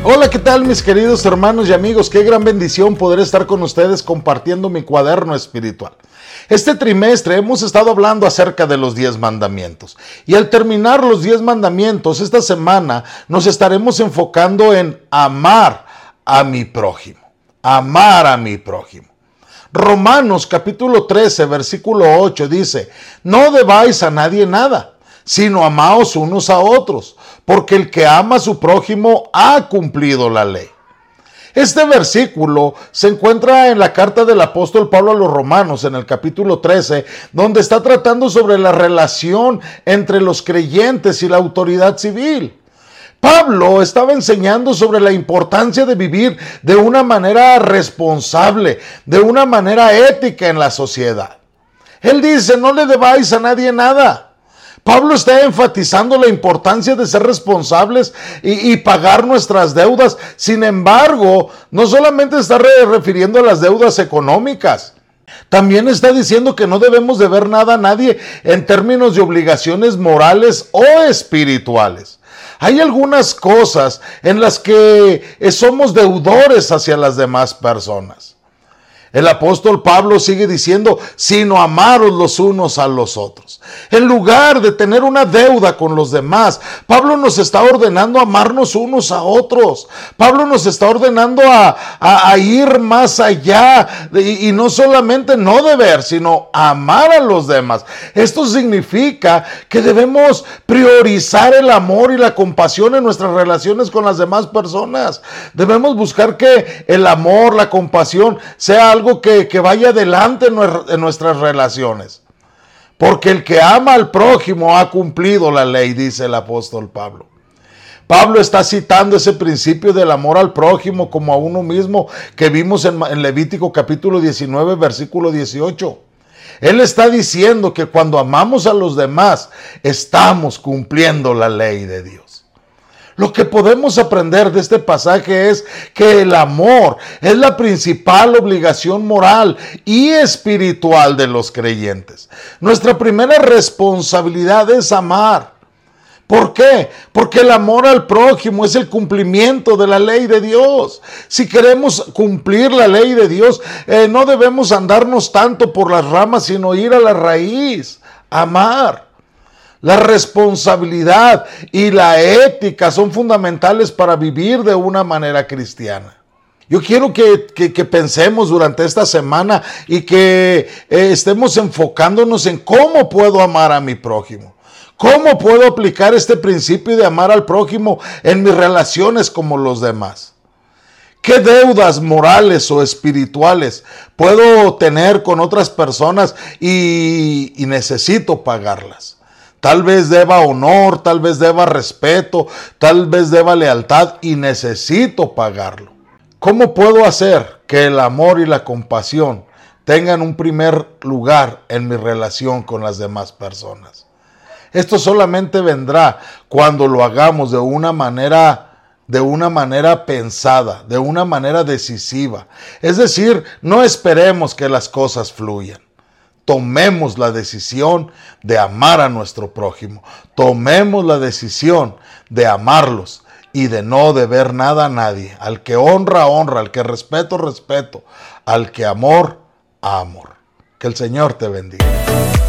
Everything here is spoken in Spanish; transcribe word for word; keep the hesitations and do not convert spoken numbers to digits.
Hola, ¿qué tal mis queridos hermanos y amigos? Qué gran bendición poder estar con ustedes compartiendo mi cuaderno espiritual. Este trimestre hemos estado hablando acerca de los diez mandamientos y al terminar los diez mandamientos, esta semana nos estaremos enfocando en amar a mi prójimo, amar a mi prójimo. Romanos capítulo trece, versículo ocho dice, no debáis a nadie nada, sino amaos unos a otros, porque el que ama a su prójimo ha cumplido la ley. Este versículo se encuentra en la carta del apóstol Pablo a los Romanos, en el capítulo trece, donde está tratando sobre la relación entre los creyentes y la autoridad civil. Pablo estaba enseñando sobre la importancia de vivir de una manera responsable, de una manera ética en la sociedad. Él dice, no le debáis a nadie nada. Pablo está enfatizando la importancia de ser responsables y, y pagar nuestras deudas. Sin embargo, no solamente está re- refiriendo a las deudas económicas, también está diciendo que no debemos deber nada a nadie en términos de obligaciones morales o espirituales. Hay algunas cosas en las que somos deudores hacia las demás personas. El apóstol Pablo sigue diciendo, sino amaros los unos a los otros. En lugar de tener una deuda con los demás, Pablo nos está ordenando amarnos unos a otros. Pablo nos está ordenando a, a, a ir más allá y, y no solamente no deber, sino amar a los demás. Esto significa que debemos priorizar el amor y la compasión en nuestras relaciones con las demás personas. Debemos buscar que el amor, la compasión sea algo Que, que vaya adelante en, en nuestras relaciones. Porque el que ama al prójimo ha cumplido la ley, dice el apóstol Pablo. Pablo está citando ese principio del amor al prójimo como a uno mismo que vimos en, en Levítico capítulo diecinueve, versículo dieciocho. Él está diciendo que cuando amamos a los demás, estamos cumpliendo la ley de Dios. Lo que podemos aprender de este pasaje es que el amor es la principal obligación moral y espiritual de los creyentes. Nuestra primera responsabilidad es amar. ¿Por qué? Porque el amor al prójimo es el cumplimiento de la ley de Dios. Si queremos cumplir la ley de Dios, eh, no debemos andarnos tanto por las ramas, sino ir a la raíz, amar. La responsabilidad y la ética son fundamentales para vivir de una manera cristiana. Yo quiero que, que, que pensemos durante esta semana y que eh, estemos enfocándonos en cómo puedo amar a mi prójimo. ¿Cómo puedo aplicar este principio de amar al prójimo en mis relaciones como los demás? ¿Qué deudas morales o espirituales puedo tener con otras personas y, y necesito pagarlas? Tal vez deba honor, tal vez deba respeto, tal vez deba lealtad y necesito pagarlo. ¿Cómo puedo hacer que el amor y la compasión tengan un primer lugar en mi relación con las demás personas? Esto solamente vendrá cuando lo hagamos de una manera, de una manera pensada, de una manera decisiva. Es decir, no esperemos que las cosas fluyan. Tomemos la decisión de amar a nuestro prójimo. Tomemos la decisión de amarlos y de no deber nada a nadie. Al que honra, honra. Al que respeto, respeto. Al que amor, amor. Que el Señor te bendiga.